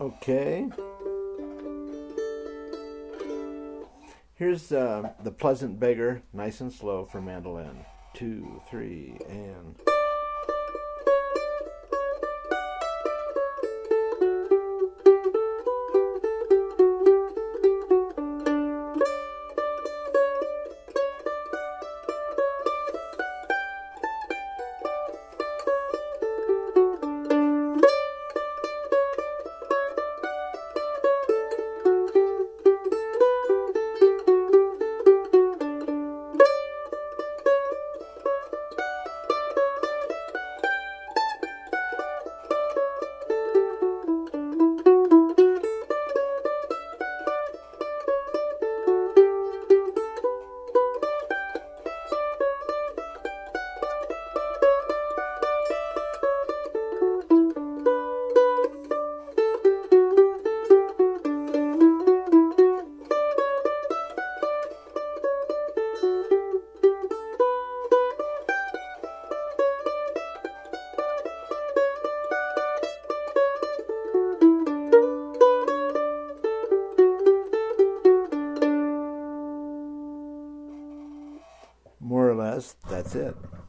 Okay. Here's the Pleasant Beggar, nice and slow for mandolin. 2, 3, and. More or less, that's it.